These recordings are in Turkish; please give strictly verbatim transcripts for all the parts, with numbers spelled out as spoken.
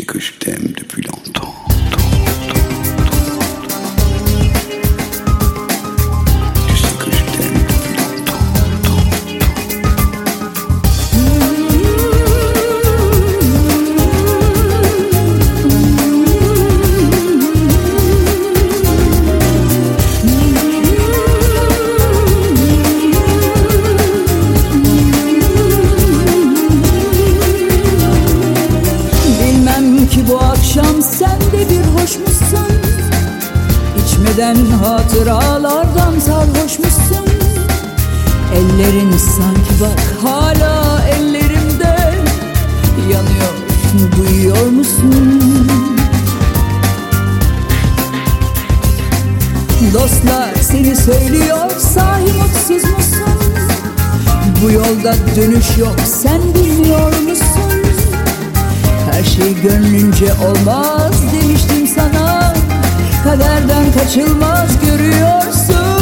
sais que je t'aime depuis longtemps. Tu sais que je t'aime depuis longtemps. Bilmem ki bu akşam sen de bir hoş musun? İçmeden hatıralardan sarhoş musun? Ellerin sanki bak hala ellerimde yanıyor, duyuyor musun? Dostlar seni söylüyor, sahi mutsuz musun? Bu yolda dönüş yok, sen bilmiyor musun? Her şey gönlünce olmaz demiştim sana. Kaderden kaçılmaz görüyorsun.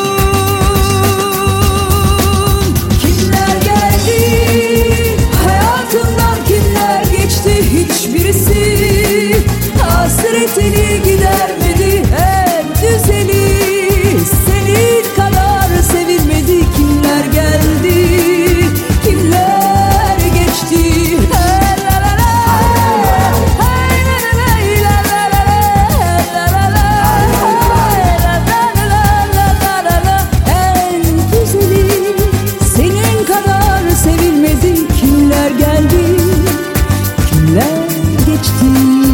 Kimler geldi hayatımdan, kimler geçti, hiçbirisi hasretini gidermedi. En güzeli senin kadar sevilmedi. Kimler geldi, kimler geçti. Kimler geldi, kimler geçti.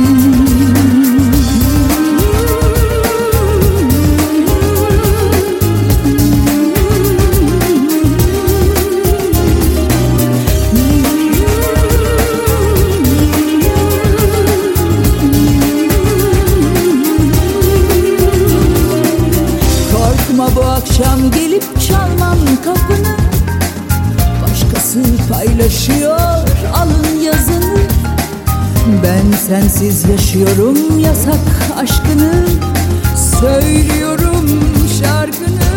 Korkma, bu akşam gelip çalmam kapını. Başkası paylaşıyor alın yazını. Ben sensiz yaşıyorum yasak aşkını. Söylüyorum şarkını.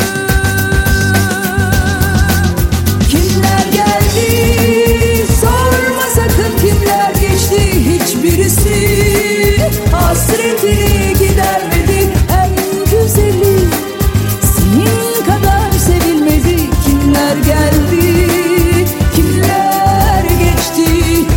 Kimler geldi sorma sakın, kimler geçti, hiçbirisi hasretini gidermedi. En güzeli senin kadar sevilmedi. Kimler geldi, kimler geçti.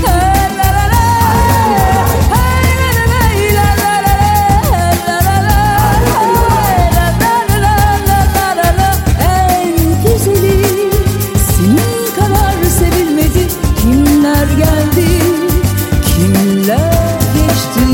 En güzeli senin kadar sevilmedi. Kimler geldi, kimler geçti.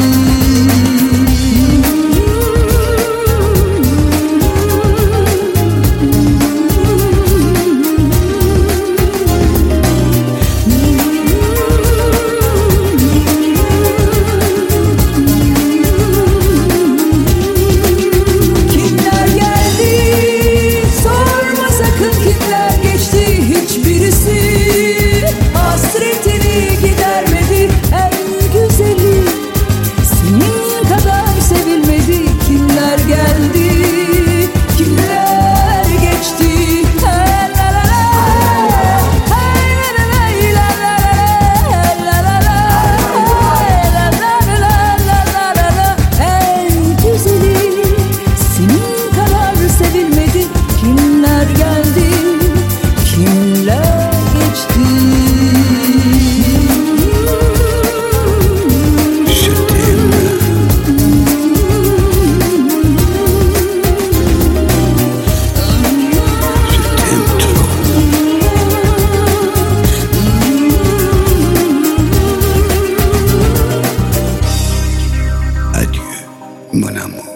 Kimler geldi sorma sakın, kimler geçti, hiçbirisi hasretini gidermedi. En güzeli senin kadar sevilmedi. Kimler geldi, kimler geçti. En güzeli senin kadar sevilmedi. Kimler geldi, kimler geçti. Je t'aime. Je t'aime trop. Adieu, mon amour.